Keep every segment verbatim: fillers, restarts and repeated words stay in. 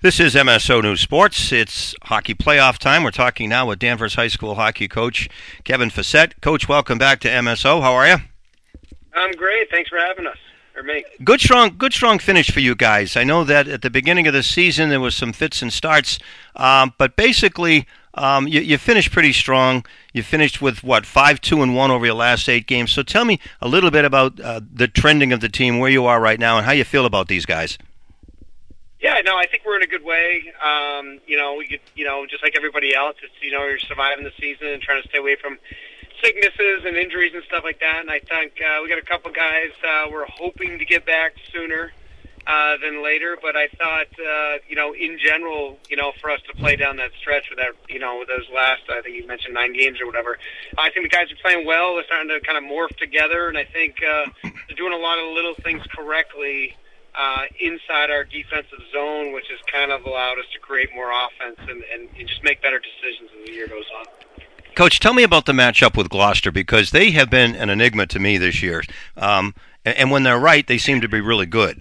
This is M S O News Sports. It's hockey playoff time. We're talking now with Danvers High School hockey coach Kevin Fiset. Coach, welcome back to M S O. How are you? I'm great. Thanks for having us. Or me. Good strong, good strong finish for you guys. I know that at the beginning of the season there was some fits and starts, um, but basically um, you, you finished pretty strong. You finished with what five, two, and one over your last eight games. So tell me a little bit about uh, the trending of the team, where you are right now, and how you feel about these guys. Yeah, no, I think we're in a good way. Um, you know, we could, you know, just like everybody else, it's, you know, you're surviving the season and trying to stay away from sicknesses and injuries and stuff like that. And I think uh, we got a couple guys uh, we're hoping to get back sooner uh, than later. But I thought, uh, you know, in general, you know, for us to play down that stretch with that, you know, with those last, I think you mentioned nine games or whatever, I think the guys are playing well. They're starting to kind of morph together, and I think uh, they're doing a lot of little things correctly Uh, inside our defensive zone, which has kind of allowed us to create more offense and, and, and just make better decisions as the year goes on. Coach, tell me about the matchup with Gloucester, because they have been an enigma to me this year. Um, and, and when they're right, they seem to be really good.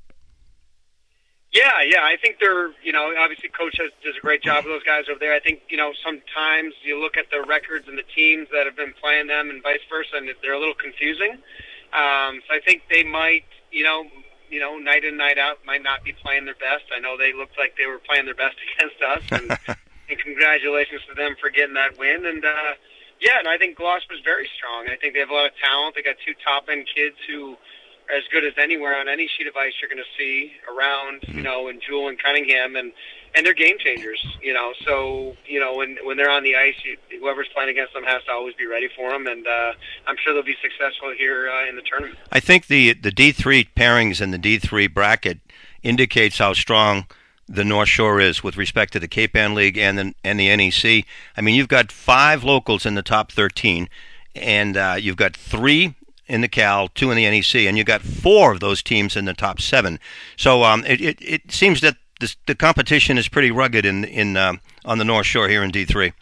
Yeah, yeah, I think they're, you know, obviously Coach has, does a great job with those guys over there. I think, you know, sometimes you look at the records and the teams that have been playing them and vice versa, and they're a little confusing. Um, so I think they might, you know, you know, night in, night out, might not be playing their best. I know they looked like they were playing their best against us, and, and congratulations to them for getting that win. And, uh, yeah, and I think Gloucester's very strong. I think they have a lot of talent. They got two top-end kids who are as good as anywhere on any sheet of ice you're going to see around, you know, in Jewel and Cunningham, and, and they're game changers, you know. So, you know, when when they're on the ice, you, whoever's playing against them has to always be ready for them, and uh, I'm sure they'll be successful here uh, in the tournament. I think the the D three pairings and the D three bracket indicates how strong the North Shore is with respect to the Cape Ann League and the, and the N E C. I mean, you've got five locals in the top thirteen, and uh, you've got three in the Cal, two in the N E C, and you got four of those teams in the top seven. So um, it, it it seems that this, the competition is pretty rugged in in uh, on the North Shore here in D three.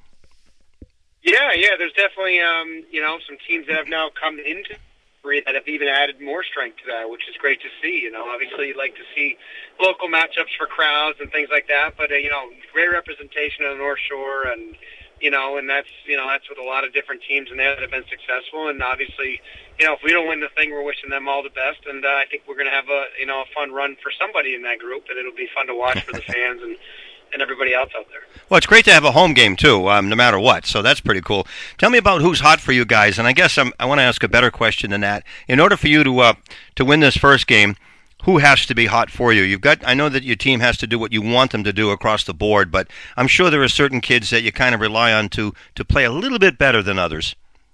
Yeah, yeah. There's definitely um, you know, some teams that have now come into three that have even added more strength to that, which is great to see. You know, obviously you'd like to see local matchups for crowds and things like that, but uh, you know, great representation of the North Shore, and you know, and that's, you know, that's with a lot of different teams in there that have been successful. And obviously, you know, if we don't win the thing, we're wishing them all the best. And uh, I think we're going to have a, you know, a fun run for somebody in that group, and it'll be fun to watch for the fans and, and everybody else out there. Well, it's great to have a home game too, um, no matter what. So that's pretty cool. Tell me about who's hot for you guys. And I guess I'm, I want to ask a better question than that. In order for you to uh, to win this first game, who has to be hot for you? You've got, I know that your team has to do what you want them to do across the board, but I'm sure there are certain kids that you kind of rely on to, to play a little bit better than others.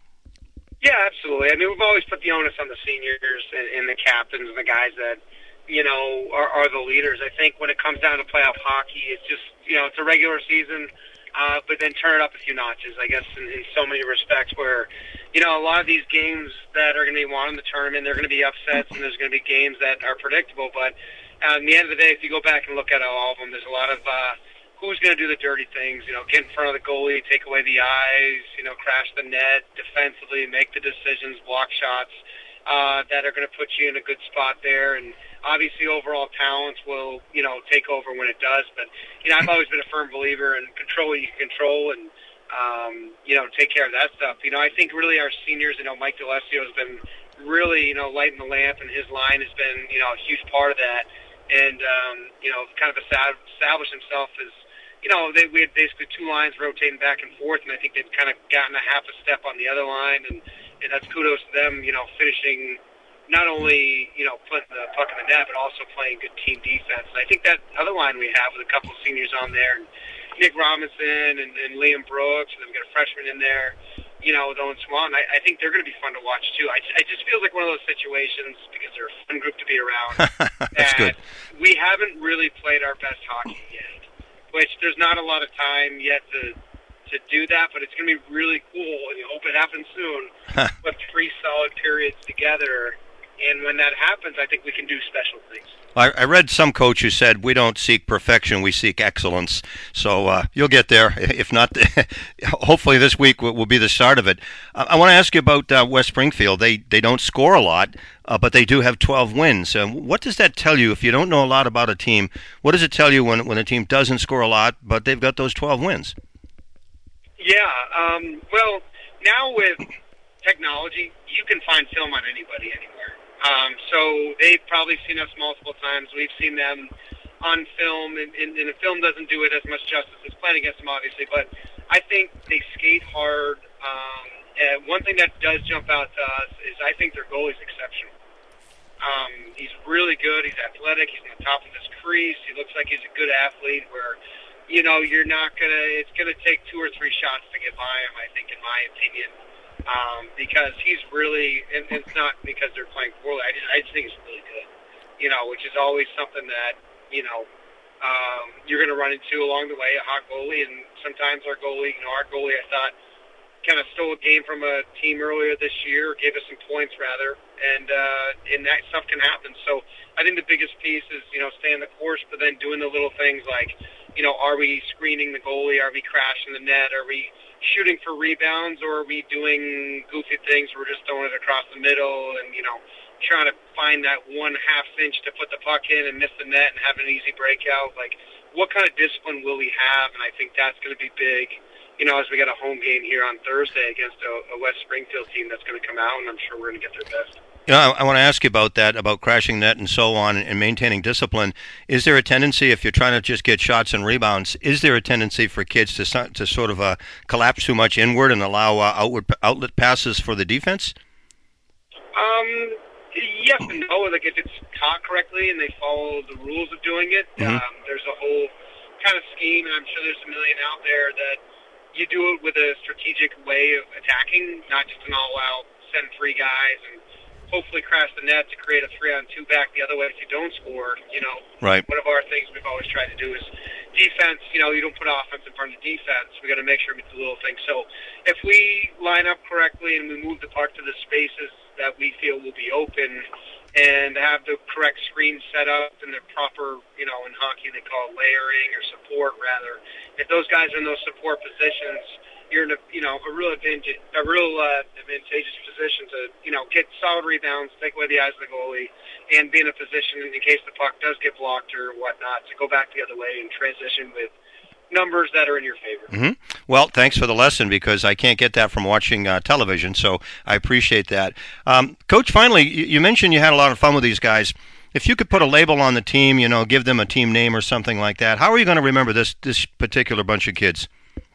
Yeah, absolutely. I mean, we've always put the onus on the seniors and, and the captains and the guys that, you know, are, are the leaders. I think when it comes down to playoff hockey, it's just, you know, it's a regular season, uh, but then turn it up a few notches, I guess, in, in so many respects where, you know, a lot of these games that are going to be won in the tournament, they're going to be upsets, and there's going to be games that are predictable. But uh, at the end of the day, if you go back and look at all of them, there's a lot of uh, who's going to do the dirty things, you know, get in front of the goalie, take away the eyes, you know, crash the net defensively, make the decisions, block shots uh, that are going to put you in a good spot there. And obviously overall talent will, you know, take over when it does. But, you know, I've always been a firm believer in control what you can control, and Um, you know, take care of that stuff. You know, I think really our seniors, you know, Mike DeLessio has been really, you know, lighting the lamp, and his line has been, you know, a huge part of that. And, um, you know, kind of established himself as, you know, they, we had basically two lines rotating back and forth, and I think they've kind of gotten a half a step on the other line, and, and that's kudos to them, you know, finishing not only, you know, putting the puck in the net, but also playing good team defense. And I think that other line we have with a couple of seniors on there, and Nick Robinson and, and Liam Brooks, and then we've got a freshman in there, you know, with Owen Swan. I, I think they're going to be fun to watch, too. I, it just feels like one of those situations, because they're a fun group to be around, That's that good. we haven't really played our best hockey yet, which there's not a lot of time yet to to do that, but it's going to be really cool, and you hope it happens soon, put three solid periods together And when that happens, I think we can do special things. I, I read some coach who said we don't seek perfection, we seek excellence. So uh, you'll get there. If not, hopefully this week will, will be the start of it. I, I want to ask you about uh, West Springfield. They they don't score a lot, uh, but they do have twelve wins. Uh, what does that tell you if you don't know a lot about a team? What does it tell you when, when a team doesn't score a lot, but they've got those twelve wins? Yeah, um, well, now with technology, you can find film on anybody anywhere. Um, so they've probably seen us multiple times. We've seen them on film, and, and, and the film doesn't do it as much justice as playing against them, obviously. But I think they skate hard. Um, and one thing that does jump out to us is I think their goalie's exceptional. Um, he's really good. He's athletic. He's on the top of his crease. He looks like he's a good athlete where, you know, you're not going to – it's going to take two or three shots to get by him, I think, in my opinion. Um, because he's really, and it's not because they're playing poorly. I just, I just think he's really good, you know, which is always something that, you know, um, you're going to run into along the way, a hot goalie. And sometimes our goalie, you know, our goalie, I thought, kind of stole a game from a team earlier this year, gave us some points rather, and uh, and that stuff can happen. So I think the biggest piece is, you know, staying the course, but then doing the little things like, you know, are we screening the goalie? Are we crashing the net? Are we shooting for rebounds, or are we doing goofy things? We're just throwing it across the middle and, you know, trying to find that one half inch to put the puck in and miss the net and have an easy breakout. Like, what kind of discipline will we have? And I think that's going to be big, you know, as we got a home game here on Thursday against a, a West Springfield team that's going to come out, and I'm sure we're going to get their best. You know, I, I want to ask you about that, about crashing net and so on, and maintaining discipline. Is there a tendency, if you're trying to just get shots and rebounds, is there a tendency for kids to to sort of uh, collapse too much inward and allow uh, outward outlet passes for the defense? Um, yes and no. Like, if it's taught correctly and they follow the rules of doing it, mm-hmm. um, there's a whole kind of scheme, and I'm sure there's a million out there that you do it with a strategic way of attacking, not just an all-out send three guys and hopefully crash the net to create a three-on-two back the other way if you don't score. You know, right. One of our things we've always tried to do is defense. You know, you don't put offense in front of defense. We got to make sure we do the little things. So if we line up correctly and we move the puck to the spaces that we feel will be open and have the correct screen set up and the proper, you know, in hockey they call it layering or support rather. If those guys are in those support positions, you're in a, you know, a real advantage, a real uh, advantageous position to, you know, get solid rebounds, take away the eyes of the goalie, and be in a position in case the puck does get blocked or whatnot to go back the other way and transition with numbers that are in your favor. Mm-hmm. Well, thanks for the lesson, because I can't get that from watching uh, television, so I appreciate that. Um, Coach, finally, you, you mentioned you had a lot of fun with these guys. If you could put a label on the team, you know, give them a team name or something like that, how are you going to remember this this particular bunch of kids?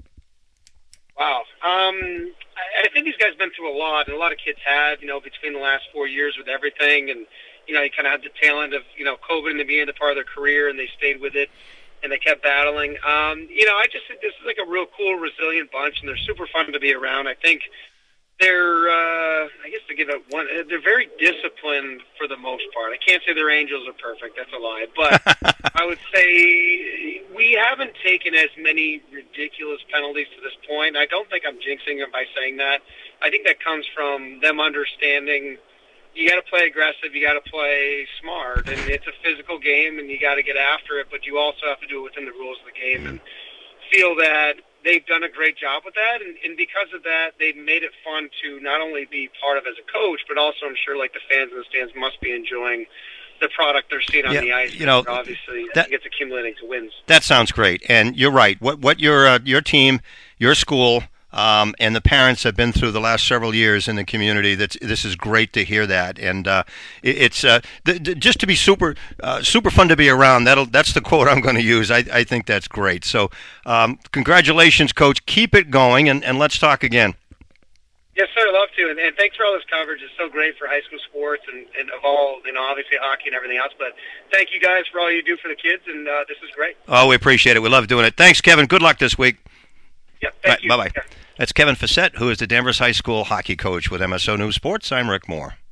Wow. Um, I, I think these guys have been through a lot, and a lot of kids have, you know, between the last four years with everything. And, you know, you kind of had the tail end of, you know, COVID in the beginning of the part of their career, and they stayed with it, and they kept battling. Um, you know, I just think this is like a real cool, resilient bunch, and they're super fun to be around. I think they're, uh, I guess to give it one, they're very disciplined for the most part. I can't say their angels are perfect. That's a lie. But I would say we haven't taken as many ridiculous penalties to this point. I don't think I'm jinxing them by saying that. I think that comes from them understanding you got to play aggressive, you got to play smart, and it's a physical game, and you got to get after it, but you also have to do it within the rules of the game and feel that they've done a great job with that, and, and because of that, they've made it fun to not only be part of as a coach, but also I'm sure like the fans in the stands must be enjoying the product they're seeing on yeah, the ice. You know, obviously, that, I think it's accumulating to wins. That sounds great, and you're right. What what your uh, your team, your school, um, and the parents have been through the last several years in the community. That's this is great to hear that, and uh, it, it's uh, th- th- just to be super uh, super fun to be around. That'll that's the quote I'm going to use. I, I think that's great. So, um, congratulations, Coach. Keep it going, and, and let's talk again. Yes, sir. I'd love to, and, and thanks for all this coverage. It's so great for high school sports and, and of all, you know, obviously hockey and everything else. But thank you guys for all you do for the kids, and uh, this is great. Oh, we appreciate it. We love doing it. Thanks, Kevin. Good luck this week. Yep, thank right, you. Bye-bye. That's Kevin Facette, who is the Danvers High School hockey coach with M S O News Sports. I'm Rick Moore.